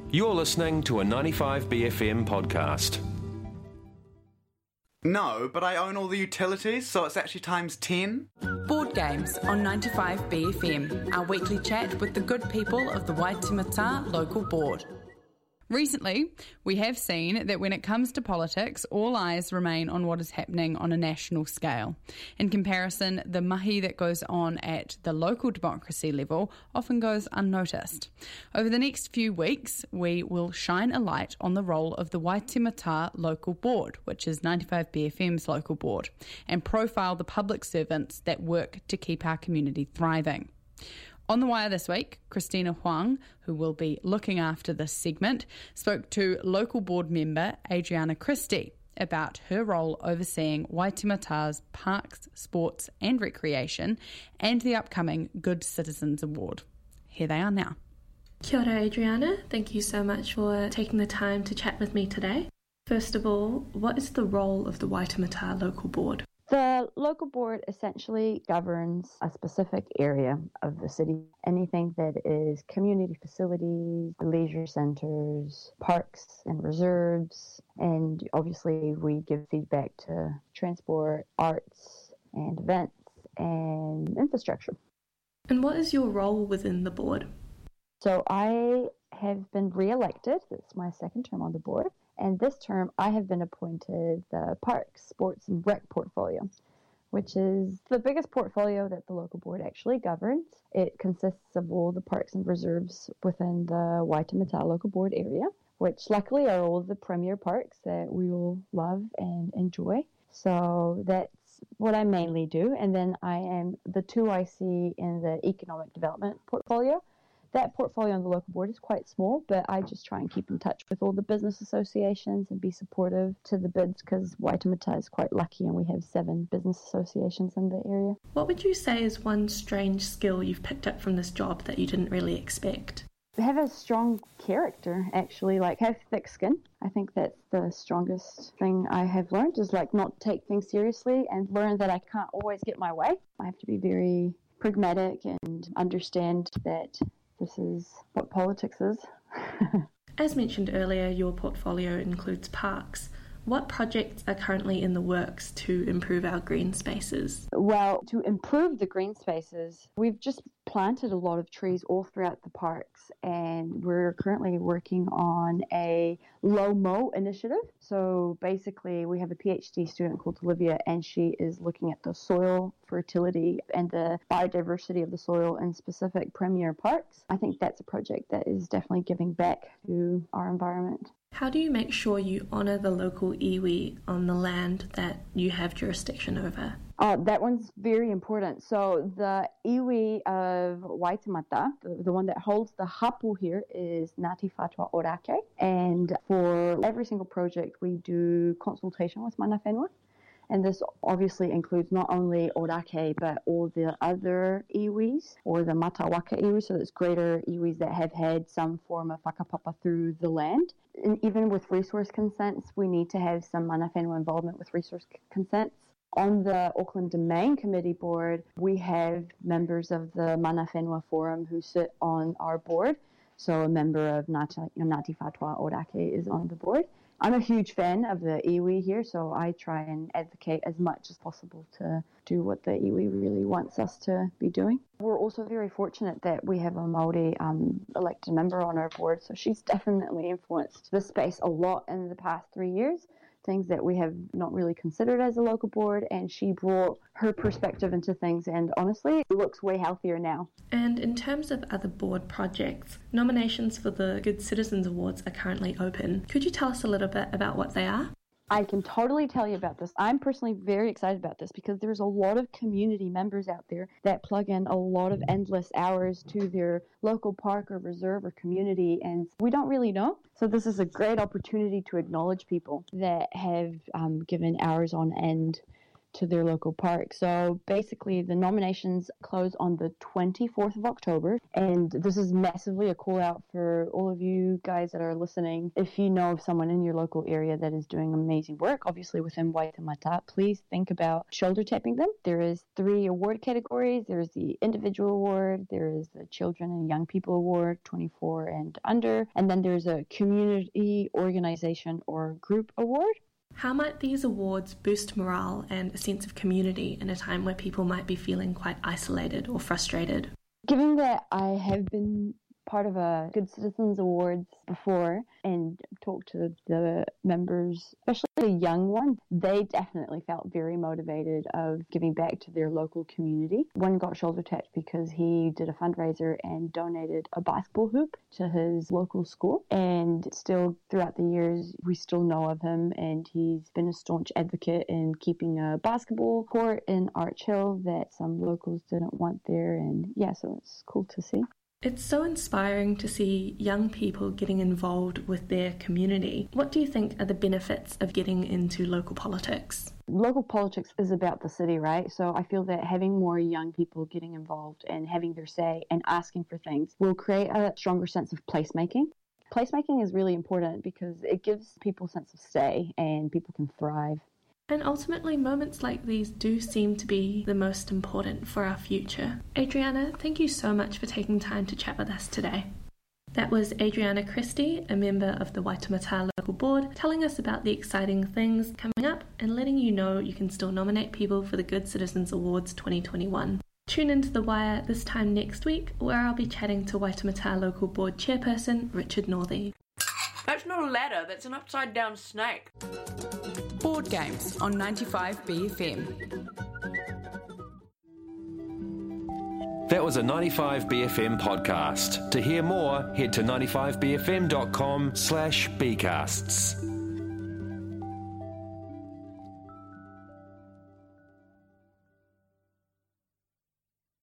You're listening to a 95BFM podcast. No, but I own all the utilities, so it's actually times 10. Board Games on 95BFM, our weekly chat with the good people of the Waitemata Local Board. Recently, we have seen that when it comes to politics, all eyes remain on what is happening on a national scale. In comparison, the mahi that goes on at the local democracy level often goes unnoticed. Over the next few weeks, we will shine a light on the role of the Waitemata Local Board, which is 95BFM's local board, and profile the public servants that work to keep our community thriving. On the wire this week, Christina Huang, who will be looking after this segment, spoke to local board member Adriana Christie about her role overseeing Waitemata's parks, sports and recreation and the upcoming Good Citizens Award. Here they are now. Kia ora, Adriana. Thank you so much for taking the time to chat with me today. First of all, what is the role of the Waitemata Local Board? The local board essentially governs a specific area of the city. Anything that is community facilities, leisure centres, parks and reserves, and obviously we give feedback to transport, arts and events and infrastructure. And what is your role within the board? So I have been re-elected. It's my second term on the board. And this term, I have been appointed the Parks, Sports and Rec portfolio, which is the biggest portfolio that the local board actually governs. It consists of all the parks and reserves within the Waitemata local board area, which luckily are all the premier parks that we all love and enjoy. So that's what I mainly do. And then I am the 2IC in the economic development portfolio. That portfolio on the local board is quite small, but I just try and keep in touch with all the business associations and be supportive to the bids because Waitemata is quite lucky and we have 7 business associations in the area. What would you say is one strange skill you've picked up from this job that you didn't really expect? Have a strong character, actually, like have thick skin. I think that's the strongest thing I have learned is like not take things seriously and learn that I can't always get my way. I have to be very pragmatic and understand that this is what politics is. As mentioned earlier, your portfolio includes parks. What projects are currently in the works to improve our green spaces? Well, to improve the green spaces, we've just planted a lot of trees all throughout the parks, and we're currently working on a low mow initiative. So basically, we have a PhD student called Olivia, and she is looking at the soil fertility and the biodiversity of the soil in specific premier parks. I think that's a project that is definitely giving back to our environment. How do you make sure you honour the local iwi on the land that you have jurisdiction over? That one's very important. So the iwi of Waitemata, the one that holds the hapu here, is Ngāti Whātua Ōrākei. And for every single project, we do consultation with mana whenua. And this obviously includes not only Ōrākei, but all the other iwis, or the matawaka iwi, so that's greater iwis that have had some form of whakapapa through the land. And even with resource consents, we need to have some mana whenua involvement with resource consents. On the Auckland Domain Committee board, we have members of the Mana Whenua Forum who sit on our board. So a member of Ngāti Whātua Ōrākei is on the board. I'm a huge fan of the iwi here, so I try and advocate as much as possible to do what the iwi really wants us to be doing. We're also very fortunate that we have a Māori elected member on our board, so she's definitely influenced the space a lot in the past 3 years, things that we have not really considered as a local board, and she brought her perspective into things, and honestly, it looks way healthier now. And in terms of other board projects, nominations for the Good Citizens Awards are currently open. Could you tell us a little bit about what they are? I can totally tell you about this. I'm personally very excited about this because there's a lot of community members out there that plug in a lot of endless hours to their local park or reserve or community, and we don't really know. So this is a great opportunity to acknowledge people that have given hours on end to their local park. So basically the nominations close on the 24th of October, and this is massively a call out for all of you guys that are listening. If you know of someone in your local area that is doing amazing work, obviously within Waitemata, please think about shoulder tapping them. There is 3 award categories. There's the individual award, there is the children and young people award, 24 and under, and then there's a community organization or group award. How might these awards boost morale and a sense of community in a time where people might be feeling quite isolated or frustrated? Given that I have been part of a Good Citizens Awards before and talked to the members, especially the young one, they definitely felt very motivated of giving back to their local community. One got shoulder tapped because he did a fundraiser and donated a basketball hoop to his local school, and still throughout the years we still know of him, and he's been a staunch advocate in keeping a basketball court in Arch Hill that some locals didn't want there, and yeah, so it's cool to see. It's so inspiring to see young people getting involved with their community. What do you think are the benefits of getting into local politics? Local politics is about the city, right? So I feel that having more young people getting involved and having their say and asking for things will create a stronger sense of placemaking. Placemaking is really important because it gives people a sense of say and people can thrive. And ultimately, moments like these do seem to be the most important for our future. Adriana, thank you so much for taking time to chat with us today. That was Adriana Christie, a member of the Waitemata Local Board, telling us about the exciting things coming up and letting you know you can still nominate people for the Good Citizens Awards 2021. Tune into The Wire this time next week, where I'll be chatting to Waitemata Local Board Chairperson Richard Northey. That's not a ladder, that's an upside down snake. Board Games on 95BFM. That was a 95BFM podcast. To hear more, head to 95bfm.com/bcasts.